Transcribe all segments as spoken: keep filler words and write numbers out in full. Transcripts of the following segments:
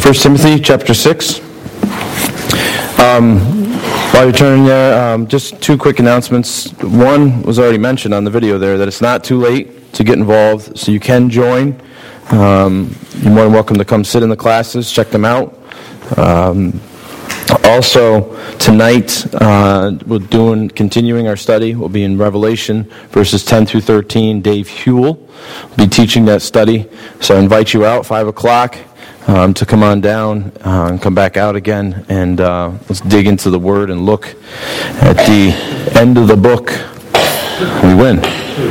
First Timothy chapter six. Um, while you're turning there, um, just two quick announcements. One was already mentioned on the video there, that it's not too late to get involved, so you can join. Um, you're more than welcome to come sit in the classes, check them out. Um, also, tonight, uh, we're doing, continuing our study. We'll be in Revelation, verses ten through thirteen. Dave Hewell will be teaching that study. So I invite you out, five o'clock, um, to come on down uh, and come back out again. And uh, let's dig into the Word and look at the end of the book. We win.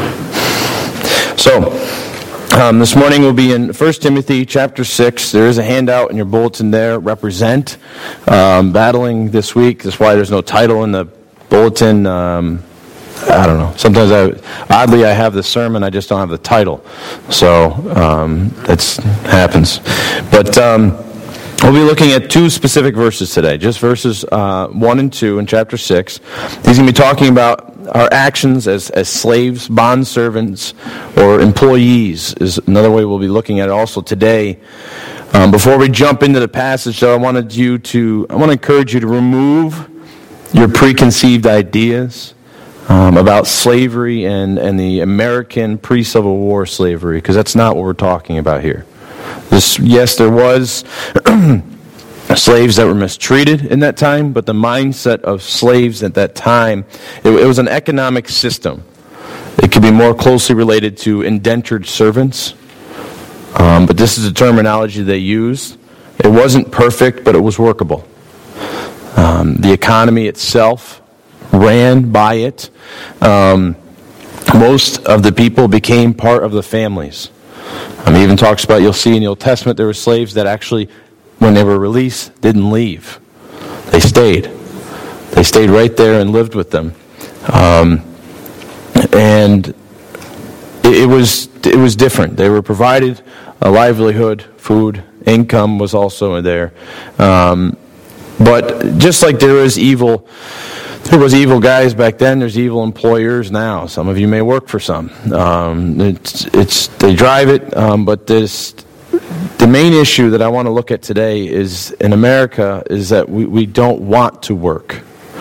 So, Um, this morning we'll be in First Timothy chapter six. There is a handout in your bulletin there, Represent, um, battling this week. That's why there's no title in the bulletin. Um, I don't know. Sometimes, I, oddly, I have the sermon, I just don't have the title. So, um, that happens. But um, we'll be looking at two specific verses today, just verses uh, one and two in chapter six. He's going to be talking about our actions as, as slaves, bondservants, or employees is another way we'll be looking at it also today. Um, before we jump into the passage, though, I wanted you to, I want to encourage you to remove your preconceived ideas um, about slavery and, and the American pre-Civil War slavery, because that's not what we're talking about here. This, yes, there was slaves that were mistreated in that time, but the mindset of slaves at that time, it, it was an economic system. It could be more closely related to indentured servants, um, but this is the terminology they used. It wasn't perfect, but it was workable. Um, the economy itself ran by it. Um, most of the people became part of the families. Um, he even talks about, you'll see in the Old Testament, there were slaves that actually, when they were released, didn't leave. They stayed. They stayed right there and lived with them. Um, and it, it was it was different. They were provided a livelihood, food, income was also there. Um, but just like there is evil, there was evil guys back then, there's evil employers now. Some of you may work for some. Um, it's it's they drive it, um, but this. The main issue that I want to look at today is in America is that we, we don't want to work.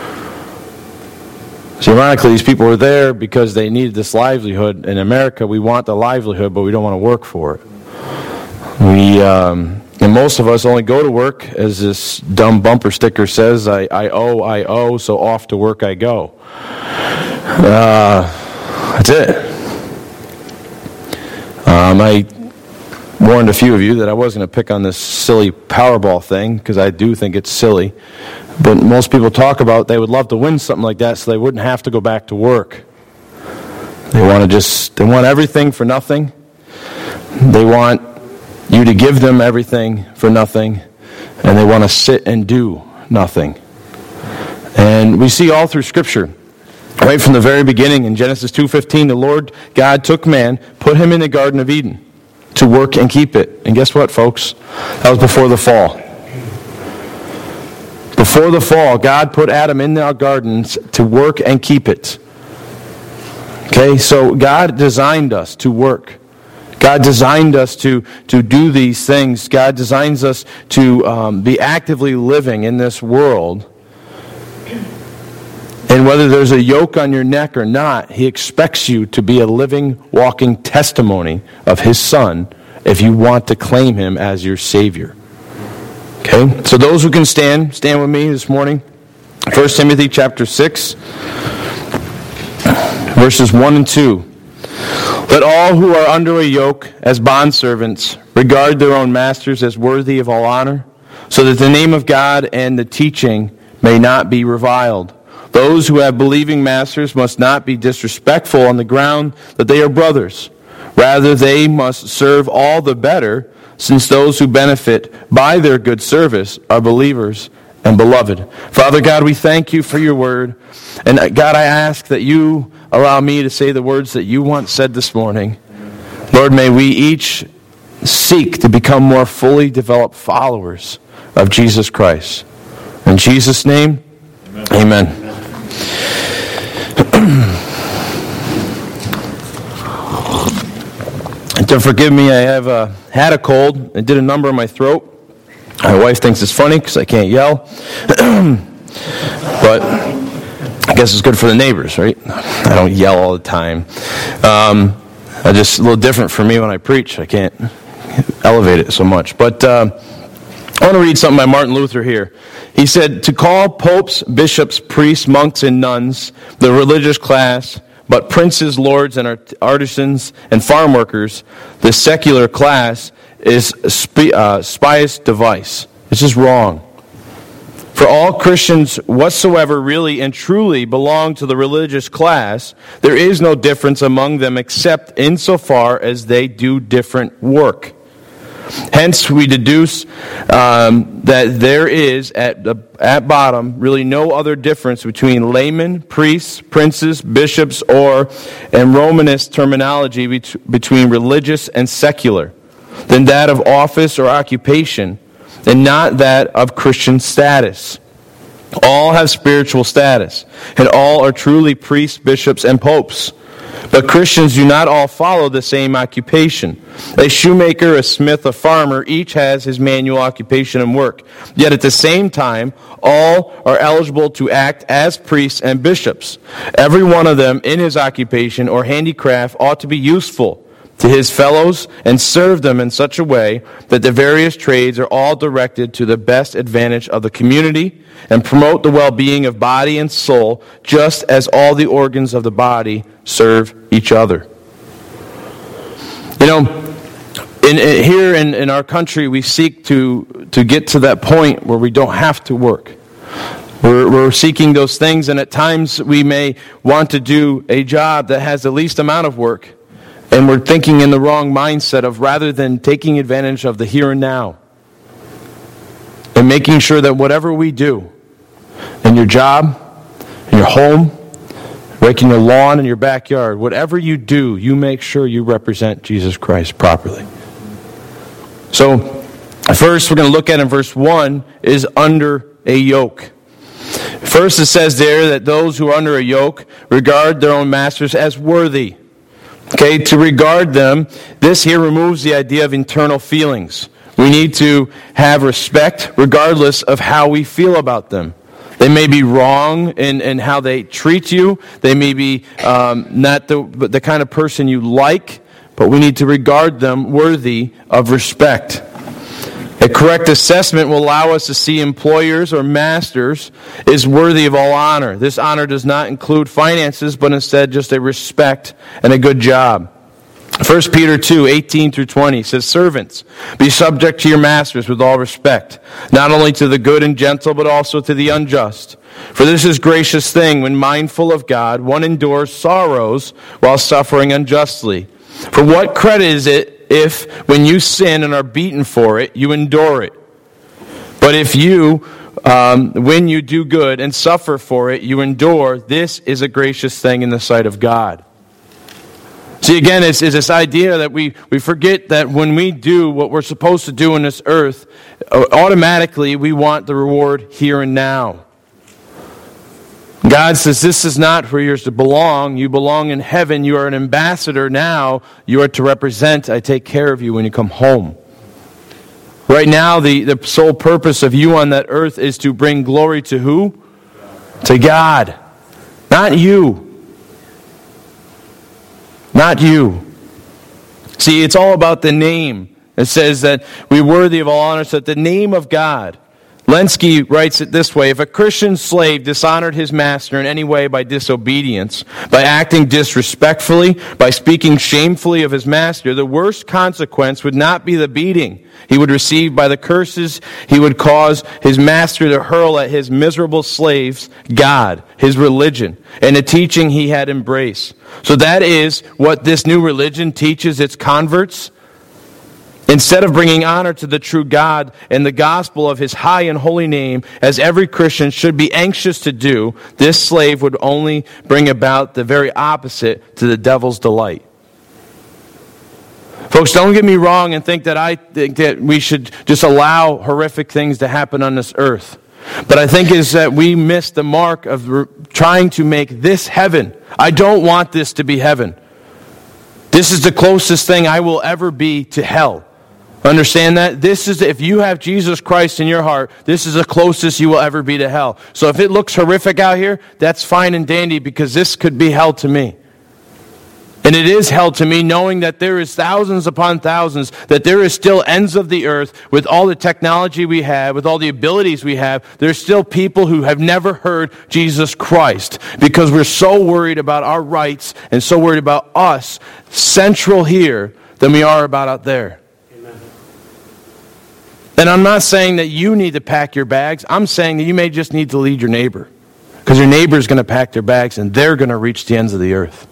So ironically, these people were there because they needed this livelihood. In America, we want the livelihood, but we don't want to work for it. We um, and most of us only go to work, as this dumb bumper sticker says, I, I owe, I owe, so off to work I go. Uh, that's it. Um, I... warned a few of you that I wasn't going to pick on this silly Powerball thing, because I do think it's silly. But most people talk about they would love to win something like that so they wouldn't have to go back to work. They want to just, they want everything for nothing. They want you to give them everything for nothing. And they want to sit and do nothing. And we see all through Scripture, right from the very beginning in Genesis two fifteen, the Lord God took man, put him in the Garden of Eden to work and keep it. And guess what, folks? That was before the fall. Before the fall, God put Adam in our gardens to work and keep it. Okay, so God designed us to work. God designed us to, to do these things. God designs us to um, be actively living in this world. And whether there's a yoke on your neck or not, He expects you to be a living, walking testimony of His Son if you want to claim Him as your Savior. Okay? So those who can stand, stand with me this morning. First Timothy chapter six, verses one and two. Let all who are under a yoke as bondservants regard their own masters as worthy of all honor, so that the name of God and the teaching may not be reviled. Those who have believing masters must not be disrespectful on the ground that they are brothers. Rather, they must serve all the better, since those who benefit by their good service are believers and beloved. Father God, we thank You for Your word. And God, I ask that You allow me to say the words that You once said this morning. Lord, may we each seek to become more fully developed followers of Jesus Christ. In Jesus' name, amen. amen. And to forgive me, I have uh, had a cold. It did a number on my throat. My wife thinks it's funny because I can't yell. But I guess it's good for the neighbors, right? I don't yell all the time. Um, I just a little different for me when I preach. I can't elevate it so much. But uh, I want to read something by Martin Luther here. He said, to call popes, bishops, priests, monks, and nuns the religious class, but princes, lords, and art- artisans, and farm workers, the secular class, is a sp- uh, spious device. It's just wrong. For all Christians whatsoever really and truly belong to the religious class, there is no difference among them except insofar as they do different work. Hence, we deduce um, that there is, at the at bottom, really no other difference between laymen, priests, princes, bishops, or, in Romanist terminology, bet- between religious and secular, than that of office or occupation, and not that of Christian status. All have spiritual status, and all are truly priests, bishops, and popes. But Christians do not all follow the same occupation. A shoemaker, a smith, a farmer, each has his manual occupation and work. Yet at the same time, all are eligible to act as priests and bishops. Every one of them in his occupation or handicraft ought to be useful to his fellows and serve them in such a way that the various trades are all directed to the best advantage of the community and promote the well-being of body and soul, just as all the organs of the body serve each other. You know, in, in, here in, in our country, we seek to, to get to that point where we don't have to work. We're, we're seeking those things, and at times we may want to do a job that has the least amount of work. And we're thinking in the wrong mindset of rather than taking advantage of the here and now and making sure that whatever we do in your job, in your home, raking your lawn in your backyard, whatever you do, you make sure you represent Jesus Christ properly. So, first we're going to look at in verse one is under a yoke. First it says there that those who are under a yoke regard their own masters as worthy. Okay, to regard them, this here removes the idea of internal feelings. We need to have respect regardless of how we feel about them. They may be wrong in, in how they treat you. They may be um, not the, the kind of person you like, but we need to regard them worthy of respect. A correct assessment will allow us to see employers or masters is worthy of all honor. This honor does not include finances, but instead just a respect and a good job. First Peter two, eighteen through twenty says, servants, be subject to your masters with all respect, not only to the good and gentle, but also to the unjust. For this is a gracious thing, when mindful of God, one endures sorrows while suffering unjustly. For what credit is it if, when you sin and are beaten for it, you endure it? But if you, um, when you do good and suffer for it, you endure, this is a gracious thing in the sight of God. See, again, it's, it's this idea that we, we forget that when we do what we're supposed to do on this earth, automatically we want the reward here and now. God says this is not where you're to belong. You belong in heaven. You are an ambassador now. You are to represent. I take care of you when you come home. Right now, the, the sole purpose of you on that earth is to bring glory to who? To God. Not you. Not you. See, it's all about the name. It says that we're worthy of all honor, so that the name of God. Lenski writes it this way: if a Christian slave dishonored his master in any way by disobedience, by acting disrespectfully, by speaking shamefully of his master, the worst consequence would not be the beating he would receive by the curses he would cause his master to hurl at his miserable slaves, God, his religion, and the teaching he had embraced. So that is what this new religion teaches its converts. Instead of bringing honor to the true God and the gospel of His high and holy name, as every Christian should be anxious to do, this slave would only bring about the very opposite to the devil's delight. Folks, don't get me wrong and think that I think that we should just allow horrific things to happen on this earth. But I think is that we miss the mark of re- trying to make this heaven. I don't want this to be heaven. This is the closest thing I will ever be to hell. Understand that? This is, if you have Jesus Christ in your heart, this is the closest you will ever be to hell. So if it looks horrific out here, that's fine and dandy, because this could be hell to me. And it is hell to me, knowing that there is thousands upon thousands, that there is still ends of the earth, with all the technology we have, with all the abilities we have, there's still people who have never heard Jesus Christ, because we're so worried about our rights and so worried about us central here than we are about out there. And I'm not saying that you need to pack your bags. I'm saying that you may just need to lead your neighbor. Because your neighbor is going to pack their bags and they're going to reach the ends of the earth.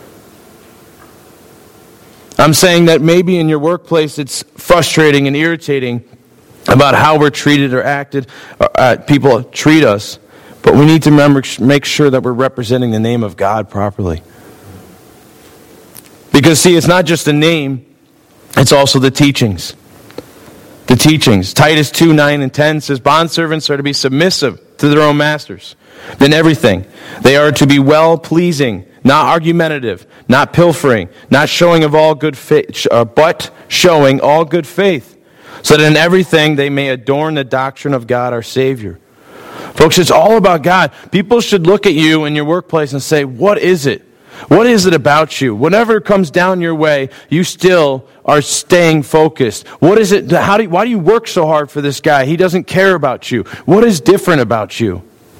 I'm saying that maybe in your workplace it's frustrating and irritating about how we're treated or acted, or, uh, people treat us. But we need to remember, make sure that we're representing the name of God properly. Because see, it's not just a name, it's also the teachings. The teachings. Titus two, nine and ten says, bondservants are to be submissive to their own masters. Then everything. They are to be well-pleasing, not argumentative, not pilfering, not showing of all good faith, but showing all good faith, so that in everything they may adorn the doctrine of God our Savior. Folks, it's all about God. People should look at you in your workplace and say, what is it? What is it about you? Whatever comes down your way, you still are staying focused. What is it? How do you, why do you work so hard for this guy? He doesn't care about you. What is different about you?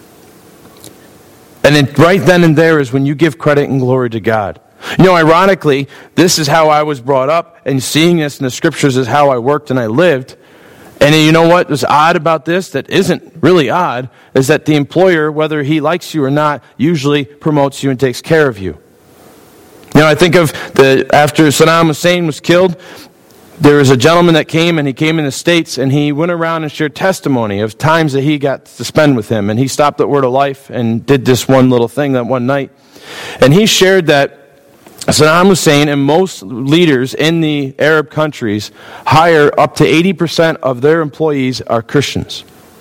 And then right then and there is when you give credit and glory to God. You know, ironically, this is how I was brought up, and seeing this in the Scriptures is how I worked and I lived. And you know what was odd about this, that isn't really odd, is that the employer, whether he likes you or not, usually promotes you and takes care of you. You know, I think of the after Saddam Hussein was killed, there was a gentleman that came, and he came in the States, and he went around and shared testimony of times that he got to spend with him. And he stopped at Word of Life and did this one little thing that one night. And he shared that Saddam Hussein and most leaders in the Arab countries hire up to eighty percent of their employees are Christians.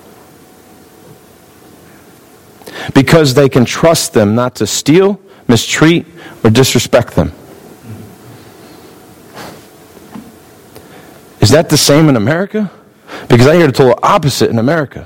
Because they can trust them not to steal, mistreat, or disrespect them. Is that the same in America? Because I hear the total opposite in America.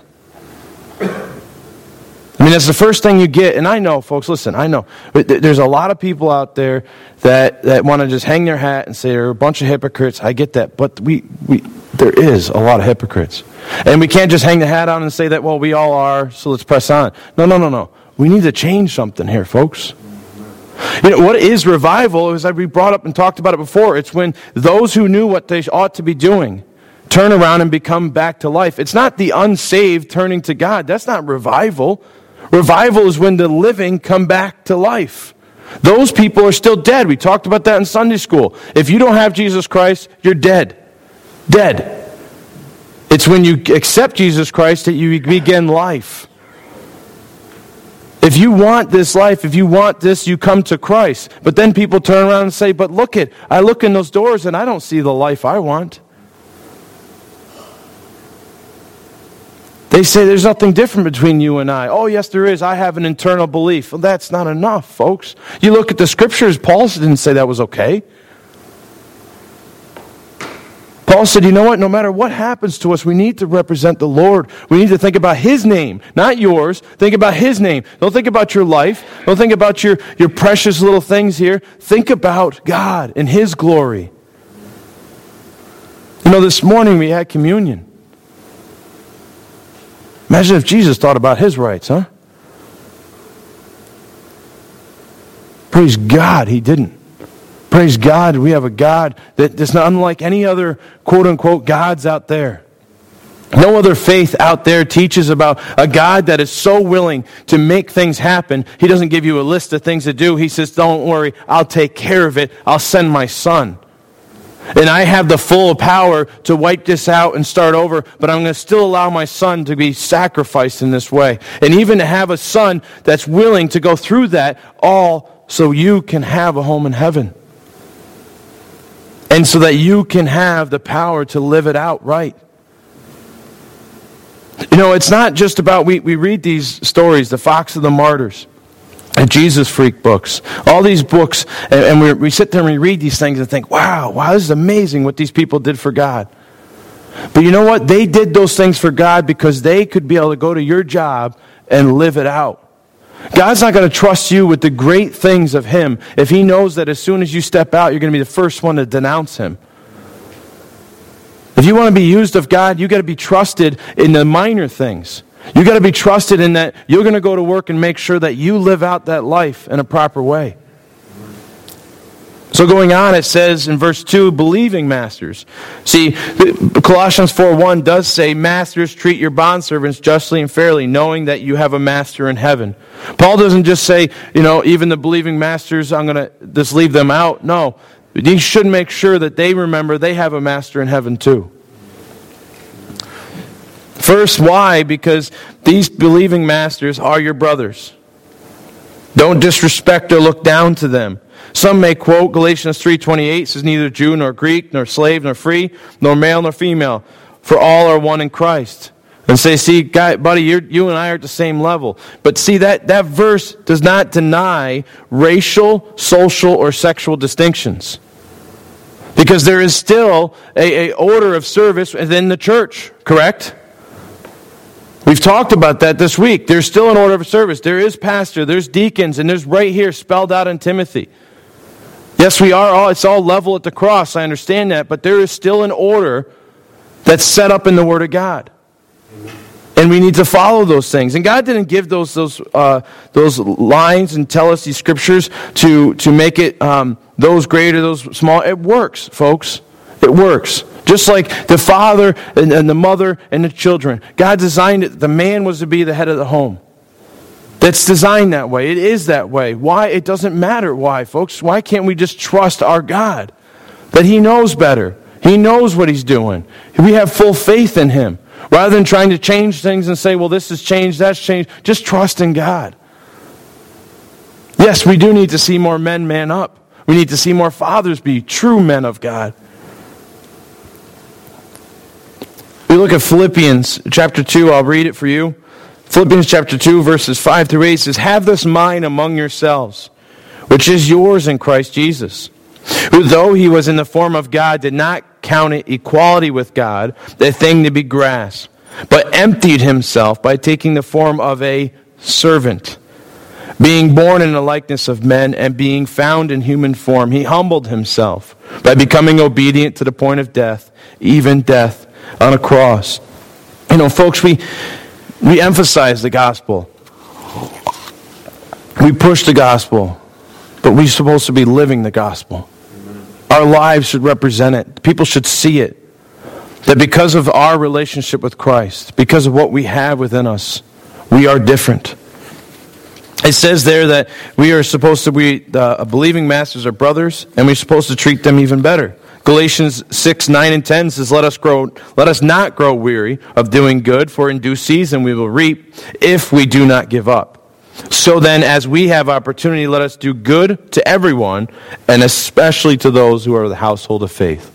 I mean, that's the first thing you get. And I know, folks, listen, I know. There's a lot of people out there that, that want to just hang their hat and say they're a bunch of hypocrites. I get that. But we, we there is a lot of hypocrites. And we can't just hang the hat on and say that, well, we all are, so let's press on. No, no, no, no. We need to change something here, folks. You know, what is revival, as we brought up and talked about it before, it's when those who knew what they ought to be doing turn around and become back to life. It's not the unsaved turning to God. That's not revival. Revival is when the living come back to life. Those people are still dead. We talked about that in Sunday school. If you don't have Jesus Christ, you're dead. Dead. It's when you accept Jesus Christ that you begin life. If you want this life, if you want this, you come to Christ. But then people turn around and say, but look it, I look in those doors and I don't see the life I want. They say there's nothing different between you and I. Oh, yes, there is. I have an internal belief. Well, that's not enough, folks. You look at the Scriptures, Paul didn't say that was okay. Paul said, you know what? No matter what happens to us, we need to represent the Lord. We need to think about His name, not yours. Think about His name. Don't think about your life. Don't think about your, your precious little things here. Think about God and His glory. You know, this morning we had communion. Imagine if Jesus thought about His rights, huh? Praise God, He didn't. Praise God, we have a God that is not unlike any other quote-unquote gods out there. No other faith out there teaches about a God that is so willing to make things happen. He doesn't give you a list of things to do. He says, don't worry, I'll take care of it. I'll send my Son. And I have the full power to wipe this out and start over, but I'm going to still allow my Son to be sacrificed in this way. And even to have a Son that's willing to go through that, all so you can have a home in heaven. And so that you can have the power to live it out right. You know, it's not just about, we, we read these stories, the Fox of the Martyrs, the Jesus Freak books, all these books, and, and we, we sit there and we read these things and think, wow, wow, this is amazing what these people did for God. But you know what? They did those things for God because they could be able to go to your job and live it out. God's not going to trust you with the great things of Him if He knows that as soon as you step out, you're going to be the first one to denounce Him. If you want to be used of God, you got to be trusted in the minor things. You got to be trusted in that you're going to go to work and make sure that you live out that life in a proper way. So going on, it says in verse two, believing masters. See, Colossians four one does say, masters, treat your bondservants justly and fairly, knowing that you have a master in heaven. Paul doesn't just say, you know, even the believing masters, I'm going to just leave them out. No, you should make sure that they remember they have a master in heaven too. First, why? Because these believing masters are your brothers. Don't disrespect or look down to them. Some may quote Galatians three twenty-eight, says, neither Jew nor Greek, nor slave nor free, nor male nor female, for all are one in Christ. And say, see, guy, buddy, you're, you and I are at the same level. But see, that, that verse does not deny racial, social, or sexual distinctions. Because there is still a, a order of service within the church, correct? We've talked about that this week. There's still an order of service. There is pastor, there's deacons, and there's right here spelled out in Timothy. Yes, we are all, it's all level at the cross, I understand that, but there is still an order that's set up in the Word of God. And we need to follow those things. And God didn't give those those uh, those lines and tell us these scriptures to, to make it um, those great or those small. It works, folks. It works. Just like the father and, and the mother and the children. God designed it. The man was to be the head of the home. That's designed that way. It is that way. Why? It doesn't matter why, folks. Why can't we just trust our God? That He knows better. He knows what He's doing. We have full faith in Him. Rather than trying to change things and say, well, this has changed, that's changed. Just trust in God. Yes, we do need to see more men man up. We need to see more fathers be true men of God. We look at Philippians chapter two. I'll read it for you. Philippians chapter two, verses five through eight says, have this mind among yourselves, which is yours in Christ Jesus, who though He was in the form of God, did not count it equality with God a thing to be grasped, but emptied Himself by taking the form of a servant. Being born in the likeness of men and being found in human form, He humbled Himself by becoming obedient to the point of death, even death on a cross. You know, folks, we we emphasize the gospel. We push the gospel, but we're supposed to be living the gospel. Our lives should represent it. People should see it. That because of our relationship with Christ, because of what we have within us, we are different. It says there that we are supposed to be uh, believing masters or brothers, and we're supposed to treat them even better. Galatians six, nine, and ten says, Let us grow, let us not grow weary of doing good, for in due season we will reap if we do not give up. So then, as we have opportunity, let us do good to everyone, and especially to those who are of the household of faith.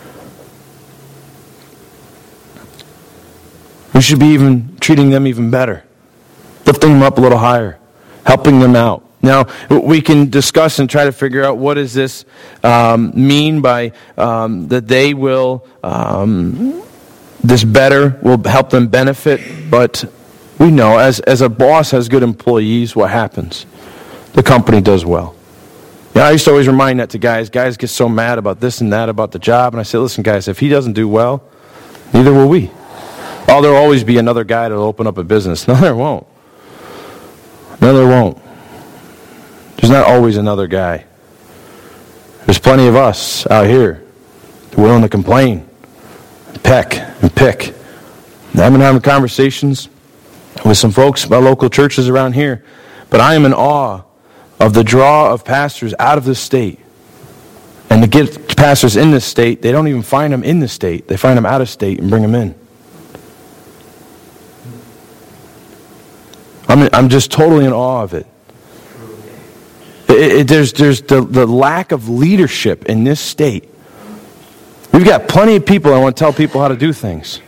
We should be even treating them even better, lifting them up a little higher, helping them out. Now, we can discuss and try to figure out what does this um, mean by um, that they will, um, this better will help them benefit, but we know as, as a boss has good employees, what happens? The company does well. You know, I used to always remind that to guys. Guys get so mad about this and that about the job, and I say, listen guys, if he doesn't do well, neither will we. Oh, there'll always be another guy that'll open up a business. No, there won't. No, there won't. There's not always another guy. There's plenty of us out here willing to complain, and peck, and pick. And I've been having conversations with some folks about local churches around here, but I am in awe of the draw of pastors out of this state. And to get pastors in this state, they don't even find them in the state. They find them out of state and bring them in. I'm, I'm just totally in awe of it. It, it there's there's the, the lack of leadership in this state. We've got plenty of people that want to tell people how to do things.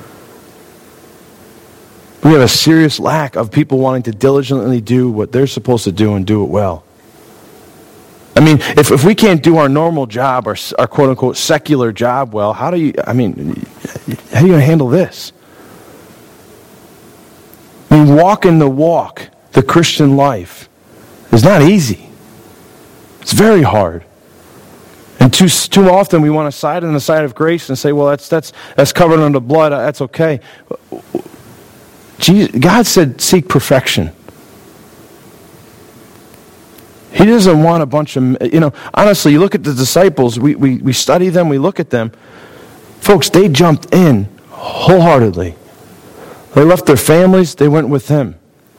We have a serious lack of people wanting to diligently do what they're supposed to do and do it well. I mean, if, if we can't do our normal job, our, our quote-unquote secular job well, how do you, I mean, how are you going to handle this? I mean, walking the walk, the Christian life, is not easy. It's very hard. And too too often we want to side on the side of grace and say, well, that's that's that's covered under blood. That's okay. Jesus, God said, seek perfection. He doesn't want a bunch of, you know, honestly, you look at the disciples, we, we, we study them, we look at them. Folks, they jumped in wholeheartedly. They left their families, they went with him.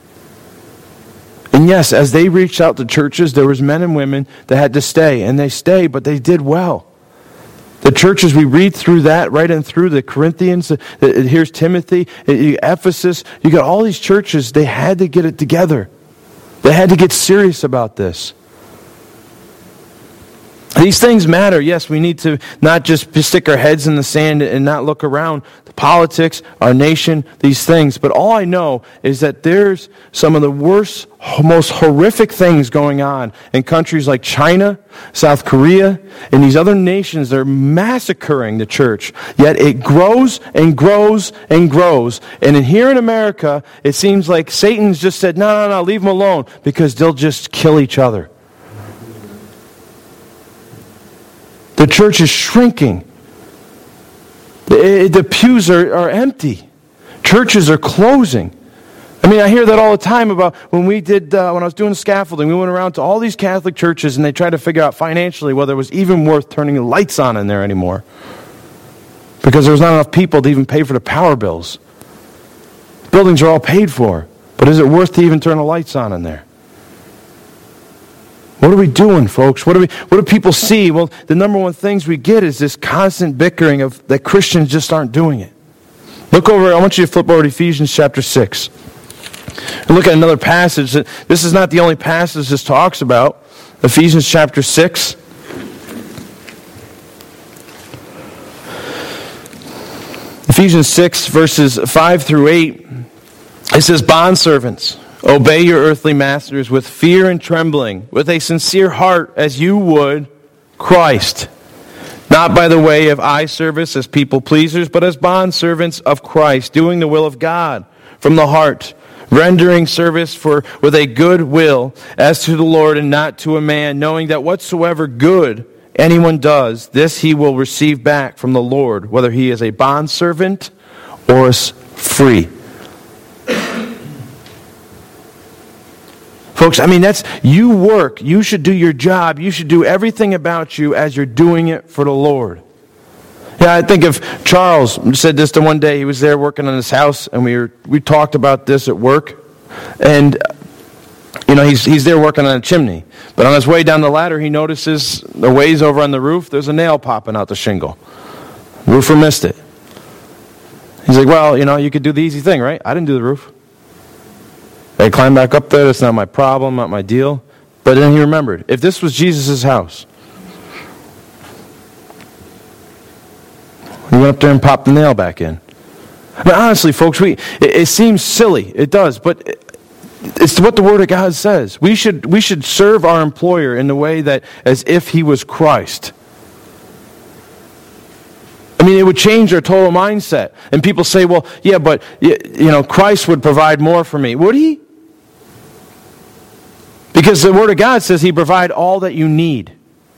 And yes, as they reached out to churches, there was men and women that had to stay. And they stayed, but they did well. The churches, we read through that, right in through the Corinthians. Here's Timothy, Ephesus. You got all these churches, they had to get it together. They had to get serious about this. These things matter. Yes, we need to not just stick our heads in the sand and not look around. The politics, our nation, these things. But all I know is that there's some of the worst, most horrific things going on in countries like China, South Korea, and these other nations that are massacring the church. Yet it grows and grows and grows. And in here in America, it seems like Satan's just said, no, no, no, leave them alone, because they'll just kill each other. The church is shrinking. The, the pews are, are empty. Churches are closing. I mean, I hear that all the time about when we did, uh, when I was doing scaffolding, we went around to all these Catholic churches and they tried to figure out financially whether it was even worth turning the lights on in there anymore. Because there was not enough people to even pay for the power bills. Buildings are all paid for, but is it worth to even turn the lights on in there? What are we doing, folks? What do we? What do people see? Well, the number one things we get is this constant bickering of that Christians just aren't doing it. Look over, I want you to flip over to Ephesians chapter six. And look at another passage. This is not the only passage this talks about. Ephesians chapter six. Ephesians six, verses five through eight. It says, bondservants, obey your earthly masters with fear and trembling, with a sincere heart as you would Christ. Not by the way of eye service as people pleasers, but as bondservants of Christ, doing the will of God from the heart, rendering service for with a good will as to the Lord and not to a man, knowing that whatsoever good anyone does, this he will receive back from the Lord, whether he is a bondservant or is free. Folks, I mean, that's, you work, you should do your job, you should do everything about you as you're doing it for the Lord. Yeah, I think of Charles said this to one day, he was there working on his house, and we were, we talked about this at work, and, you know, he's he's there working on a chimney, but on his way down the ladder, he notices the ways over on the roof, there's a nail popping out the shingle. Roofer missed it. He's like, well, you know, you could do the easy thing, right? I didn't do the roof. They climb back up there, that's not my problem, not my deal. But then he remembered, if this was Jesus' house, he went up there and popped the nail back in. I mean, honestly, folks, we it, it seems silly, it does, but it, it's what the Word of God says. We should we should serve our employer in the way that as if he was Christ. I mean, it would change our total mindset. And people say, well, yeah, but, you know, Christ would provide more for me. Would he? Because the Word of God says he provide all that you need.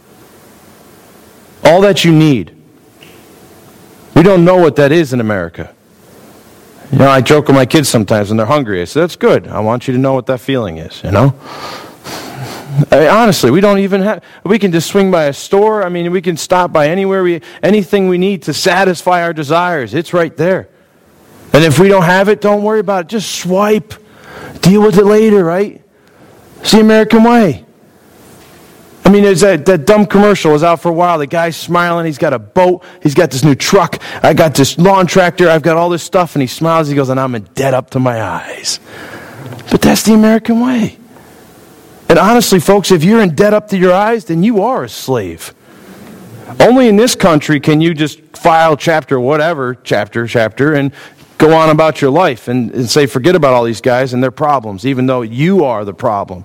All that you need. We don't know what that is in America. You know, I joke with my kids sometimes when they're hungry. I say, that's good. I want you to know what that feeling is, you know? I mean, honestly, we don't even have, we can just swing by a store. I mean, we can stop by anywhere, we anything we need to satisfy our desires. It's right there. And if we don't have it, don't worry about it. Just swipe. Deal with it later, right? It's the American way. I mean, there's that, that dumb commercial was out for a while. The guy's smiling. He's got a boat. He's got this new truck. I got this lawn tractor. I've got all this stuff. And he smiles. He goes, and I'm in debt up to my eyes. But that's the American way. And honestly, folks, if you're in debt up to your eyes, then you are a slave. Only in this country can you just file chapter whatever, chapter, chapter, and go on about your life and, and say, forget about all these guys and their problems, even though you are the problem.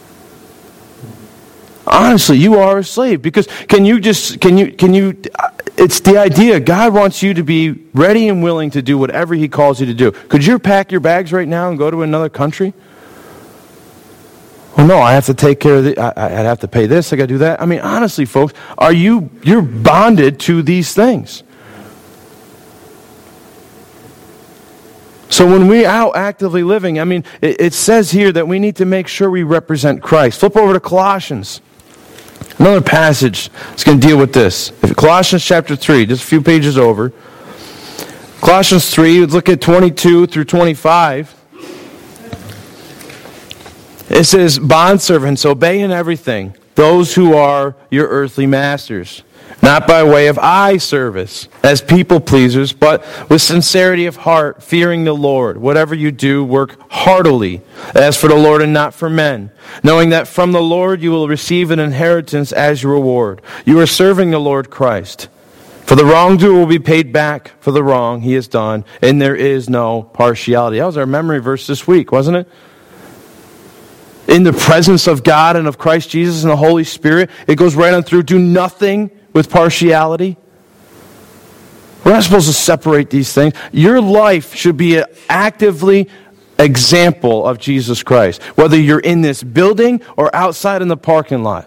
Honestly, you are a slave, because can you just, can you, can you, it's the idea. God wants you to be ready and willing to do whatever He calls you to do. Could you pack your bags right now and go to another country? Well, no, I have to take care of the, I, I have to pay this, I got to do that. I mean, honestly, folks, are you, you're bonded to these things. So when we're out actively living, I mean, it, it says here that we need to make sure we represent Christ. Flip over to Colossians. Another passage that's going to deal with this. Colossians chapter three, just a few pages over. Colossians three, look at twenty-two through twenty-five. It says, bondservants, obey in everything those who are your earthly masters, not by way of eye service, as people pleasers, but with sincerity of heart, fearing the Lord. Whatever you do, work heartily, as for the Lord and not for men, knowing that from the Lord you will receive an inheritance as your reward. You are serving the Lord Christ. For the wrongdoer will be paid back for the wrong he has done, and there is no partiality. That was our memory verse this week, wasn't it? In the presence of God and of Christ Jesus and the Holy Spirit, it goes right on through. Do nothing with partiality. We're not supposed to separate these things. Your life should be an actively example of Jesus Christ, whether you're in this building or outside in the parking lot.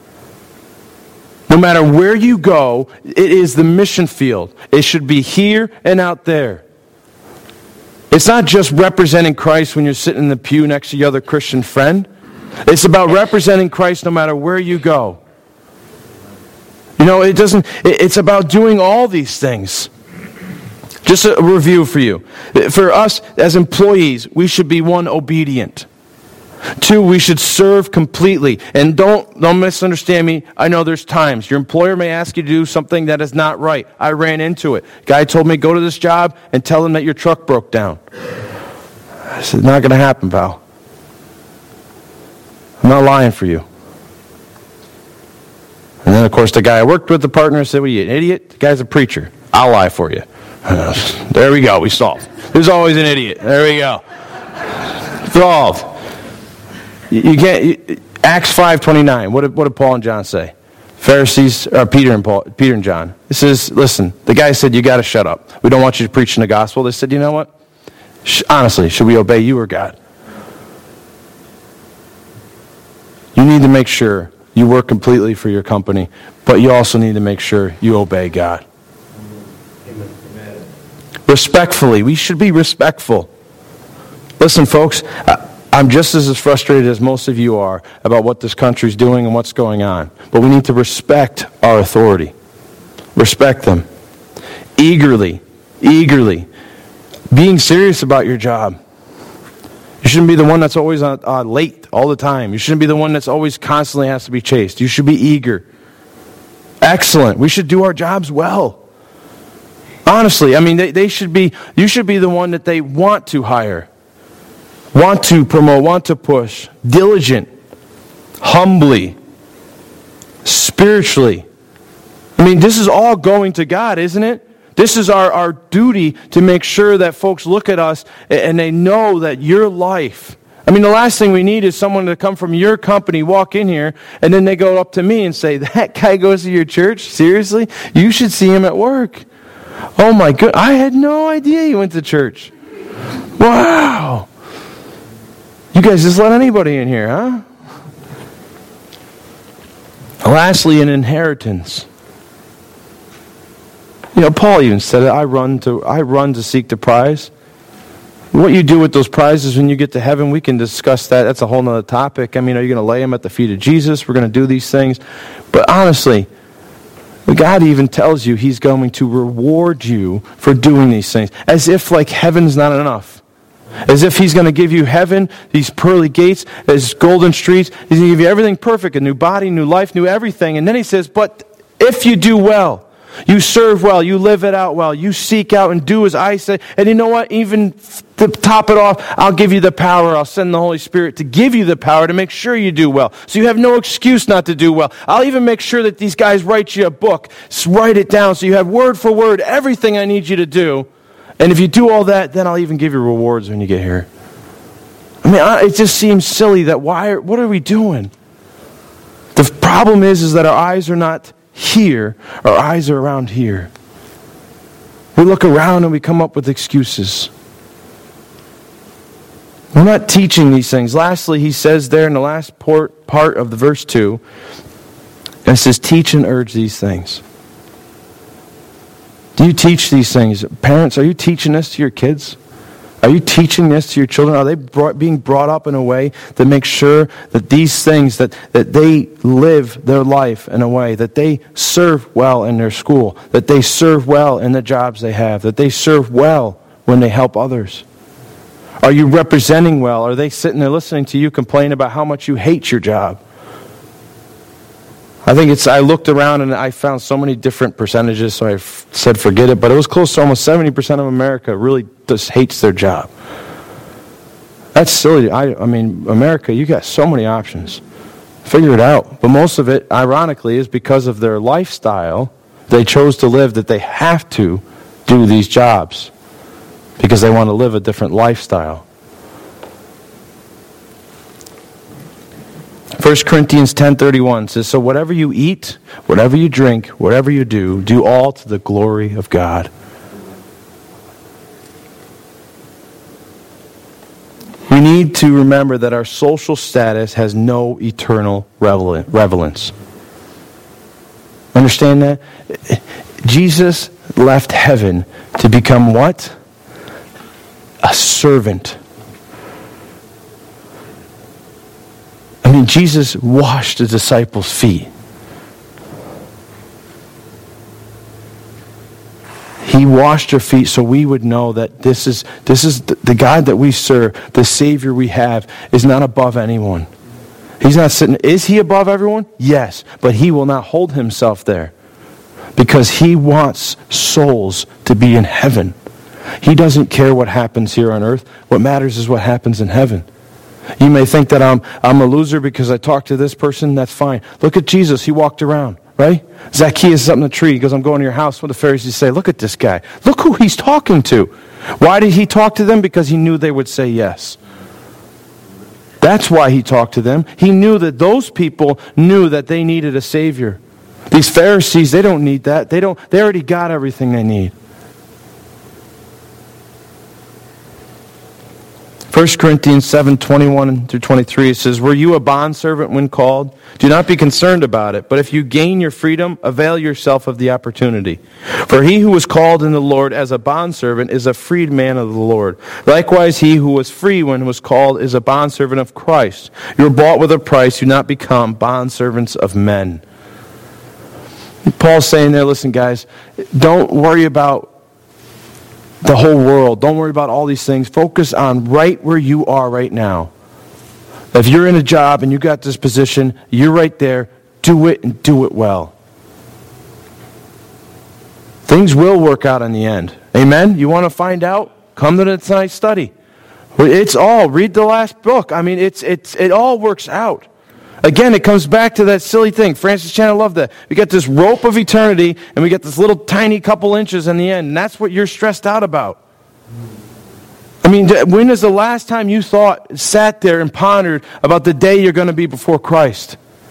No matter where you go, it is the mission field. It should be here and out there. It's not just representing Christ when you're sitting in the pew next to your other Christian friend. It's about representing Christ no matter where you go. You know, it doesn't, it's about doing all these things. Just a review for you. For us as employees, we should be, one, obedient. Two, we should serve completely. And don't, don't misunderstand me. I know there's times your employer may ask you to do something that is not right. I ran into it. Guy told me, go to this job and tell them that your truck broke down. I said, not going to happen, pal. I'm not lying for you. And then, of course, the guy I worked with, the partner, said, well, you an idiot? The guy's a preacher. I'll lie for you. Uh, there we go. We solved. There's always an idiot. There we go. Solved. You, you can't. You, Acts five twenty-nine. What did, what did Paul and John say? Pharisees, or Peter and Paul, Peter and John. It says, listen, the guy said, you got to shut up. We don't want you to preach in the gospel. They said, you know what? Sh- honestly, should we obey you or God? You need to make sure you work completely for your company, but you also need to make sure you obey God. Amen. Respectfully. We should be respectful. Listen, folks, I'm just as frustrated as most of you are about what this country's doing and what's going on. But we need to respect our authority. Respect them. Eagerly. Eagerly. Being serious about your job. You shouldn't be the one that's always uh, uh, late all the time. You shouldn't be the one that's always constantly has to be chased. You should be eager. Excellent. We should do our jobs well. Honestly, I mean, they, they should be, you should be the one that they want to hire, want to promote, want to push. Diligent, humbly, spiritually. I mean, this is all going to God, isn't it? This is our, our duty to make sure that folks look at us and they know that your life. I mean, the last thing we need is someone to come from your company, walk in here, and then they go up to me and say, that guy goes to your church? Seriously? You should see him at work. Oh my God, I had no idea he went to church. Wow. You guys just let anybody in here, huh? Lastly, an inheritance. You know, Paul even said it, I run to I run to seek the prize. What you do with those prizes when you get to heaven, we can discuss that. That's a whole other topic. I mean, are you going to lay them at the feet of Jesus? We're going to do these things. But honestly, God even tells you He's going to reward you for doing these things. As if like heaven's not enough. As if He's going to give you heaven, these pearly gates, these golden streets. He's going to give you everything perfect, a new body, new life, new everything. And then He says, but if you do well, you serve well, you live it out well, you seek out and do as I say. And you know what? Even to top it off, I'll give you the power. I'll send the Holy Spirit to give you the power to make sure you do well. So you have no excuse not to do well. I'll even make sure that these guys write you a book. Write it down so you have word for word everything I need you to do. And if you do all that, then I'll even give you rewards when you get here. I mean, it just seems silly that why? What are we doing? The problem is, is that our eyes are not here. Our eyes are around here. We look around and we come up with excuses. We're not teaching these things. Lastly, he says there in the last part, part of the verse two, and it says, teach and urge these things. Do you teach these things? Parents, are you teaching this to your kids? Are you teaching this to your children? Are they brought, being brought up in a way that makes sure that these things, that, that they live their life in a way, that they serve well in their school, that they serve well in the jobs they have, that they serve well when they help others? Are you representing well? Are they sitting there listening to you complain about how much you hate your job? I think it's, I looked around and I found so many different percentages, so I f- said forget it, but it was close to almost seventy percent of America really just hates their job. That's silly. I, I mean, America, you got so many options. Figure it out. But most of it, ironically, is because of their lifestyle they chose to live, that they have to do these jobs because they want to live a different lifestyle. First Corinthians ten thirty-one says, so whatever you eat, whatever you drink, whatever you do, do all to the glory of God. We need to remember that our social status has no eternal relevance. Understand that? Jesus left heaven to become what? A servant. I mean, Jesus washed the disciples' feet. He washed our feet so we would know that this is this is the God that we serve, the Savior we have, is not above anyone. He's not sitting. Is He above everyone? Yes, but He will not hold Himself there because He wants souls to be in heaven. He doesn't care what happens here on earth. What matters is what happens in heaven. You may think that I'm I'm a loser because I talked to this person. That's fine. Look at Jesus. He walked around, right? Zacchaeus is up in the tree. He goes, I'm going to your house. What the Pharisees say, look at this guy. Look who he's talking to. Why did he talk to them? Because he knew they would say yes. That's why he talked to them. He knew that those people knew that they needed a Savior. These Pharisees, they don't need that. They don't. They already got everything they need. First Corinthians seven twenty-one through twenty-three, it says, were you a bondservant when called? Do not be concerned about it, but if you gain your freedom, avail yourself of the opportunity. For he who was called in the Lord as a bondservant is a freedman of the Lord. Likewise, he who was free when was called is a bondservant of Christ. You were bought with a price, do not become bondservants of men. Paul's saying there, listen guys, don't worry about the whole world. Don't worry about all these things. Focus on right where you are right now. If you're in a job and you got this position, you're right there. Do it and do it well. Things will work out in the end. Amen? You want to find out? Come to the tonight's study. It's all. Read the last book. I mean, it's it's it all works out. Again, it comes back to that silly thing. Francis Chan, I love that. We got this rope of eternity, and we get this little tiny couple inches in the end, and that's what you're stressed out about. I mean, when is the last time you thought, sat there and pondered about the day you're going to be before Christ?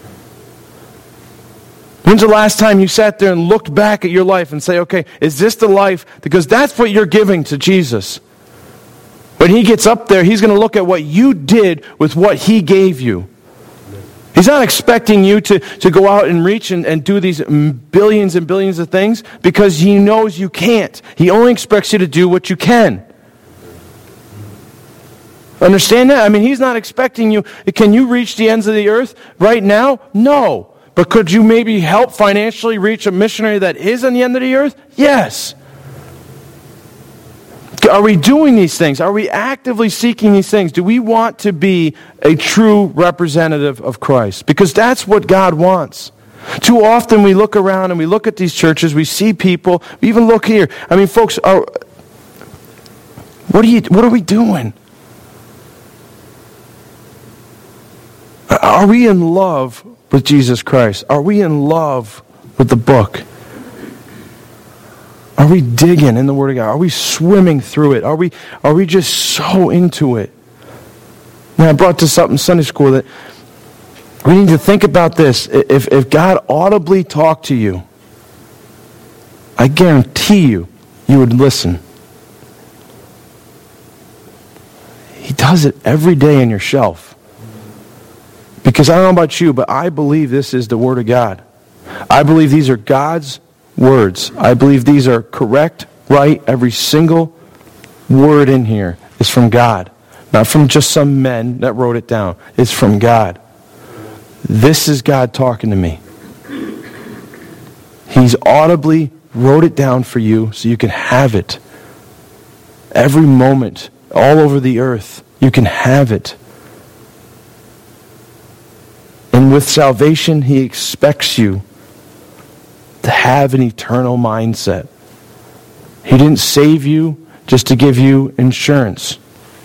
When's the last time you sat there and looked back at your life and say, okay, is this the life? Because that's what you're giving to Jesus. When He gets up there, He's going to look at what you did with what He gave you. He's not expecting you to, to go out and reach and, and do these billions and billions of things because He knows you can't. He only expects you to do what you can. Understand that? I mean, He's not expecting you. Can you reach the ends of the earth right now? No. But could you maybe help financially reach a missionary that is on the end of the earth? Yes. Are we doing these things? Are we actively seeking these things? Do we want to be a true representative of Christ? Because that's what God wants. Too often we look around and we look at these churches, we see people, we even look here. I mean, folks, are, what are you? What are we doing? Are we in love with Jesus Christ? Are we in love with the book? Are we digging in the Word of God? Are we swimming through it? Are we are we just so into it? Now, I brought this up in Sunday school that We need to think about this. If, if God audibly talked to you, I guarantee you, you would listen. He does it every day on your shelf. Because I don't know about you, but I believe this is the Word of God. I believe these are God's words. I believe these are correct, right? Every single word in here is from God. Not from just some men that wrote it down. It's from God. This is God talking to me. He's audibly wrote it down for you so you can have it. Every moment, all over the earth, you can have it. And with salvation, He expects you to have an eternal mindset. He didn't save you just to give you insurance.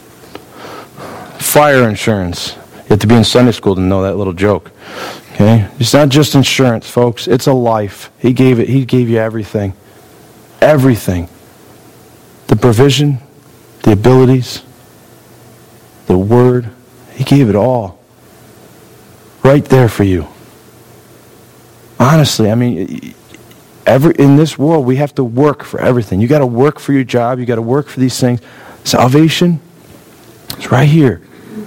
Fire insurance. You have to be in Sunday school to know that little joke. Okay? It's not just insurance, folks. It's a life. He gave it. He gave you everything. Everything. The provision, the abilities, the word. He gave it all. Right there for you. Honestly, I mean, every in this world, we have to work for everything. You got to work for your job. You got to work for these things. Salvation is right here.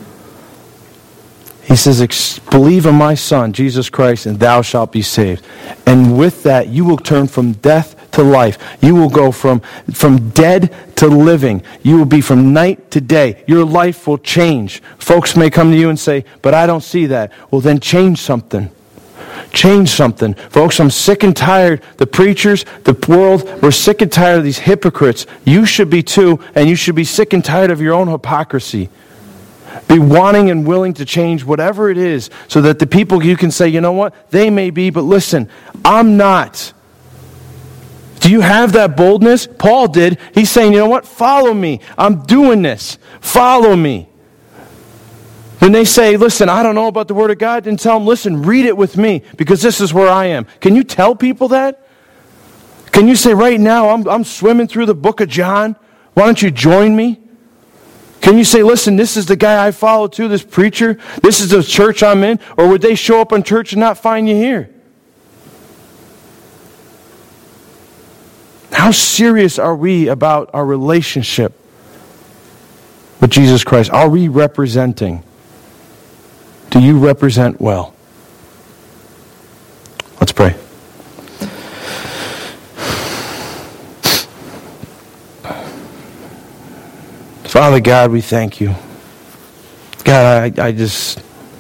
He says, believe in my Son, Jesus Christ, and thou shalt be saved. And with that, you will turn from death to life. You will go from, from dead to living. You will be from night to day. Your life will change. Folks may come to you and say, but I don't see that. Well, then change something. Change something. Folks, I'm sick and tired. The preachers, the world, we're sick and tired of these hypocrites. You should be too, and you should be sick and tired of your own hypocrisy. Be wanting and willing to change whatever it is so that the people, you can say, you know what? They may be, but listen, I'm not. Do you have that boldness? Paul did. He's saying, you know what? Follow me. I'm doing this. Follow me. When they say, listen, I don't know about the Word of God, then tell them, listen, read it with me because this is where I am. Can you tell people that? Can you say right now, I'm, I'm swimming through the book of John. Why don't you join me? Can you say, listen, this is the guy I follow too, this preacher? This is the church I'm in? Or would they show up in church and not find you here? How serious are we about our relationship with Jesus Christ? Are we representing? Do you represent well? Let's pray. Father God, we thank you. God, I, I just,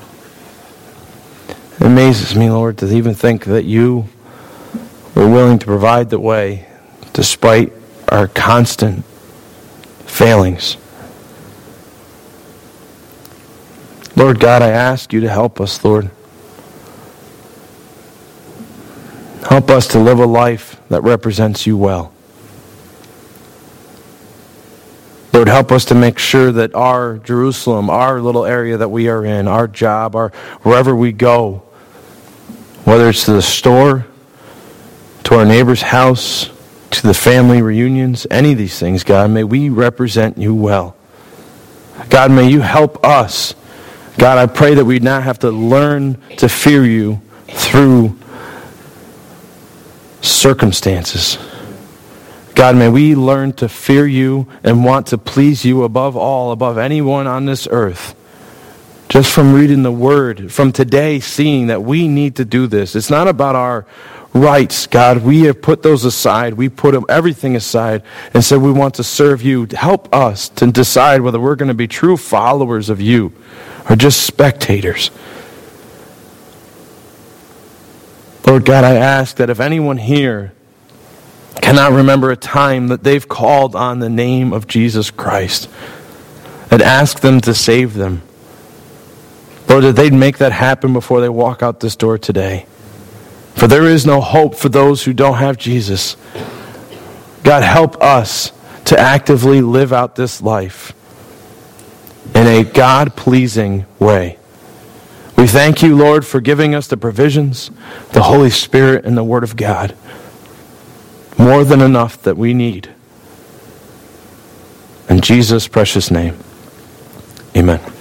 it amazes me, Lord, to even think that you were willing to provide the way despite our constant failings. Lord God, I ask you to help us, Lord. Help us to live a life that represents you well. Lord, help us to make sure that our Jerusalem, our little area that we are in, our job, our wherever we go, whether it's to the store, to our neighbor's house, to the family reunions, any of these things, God, may we represent you well. God, may you help us. God, I pray that we not have to learn to fear you through circumstances. God, may we learn to fear you and want to please you above all, above anyone on this earth. Just from reading the Word, from today seeing that we need to do this. It's not about our rights, God. We have put those aside. We put everything aside and said we want to serve you. Help us to decide whether we're going to be true followers of you or just spectators. Lord God, I ask that if anyone here cannot remember a time that they've called on the name of Jesus Christ and ask them to save them, Lord, that they'd make that happen before they walk out this door today. For there is no hope for those who don't have Jesus. God, help us to actively live out this life in a God-pleasing way. We thank you, Lord, for giving us the provisions, the Holy Spirit, and the Word of God. More than enough that we need. In Jesus' precious name, amen.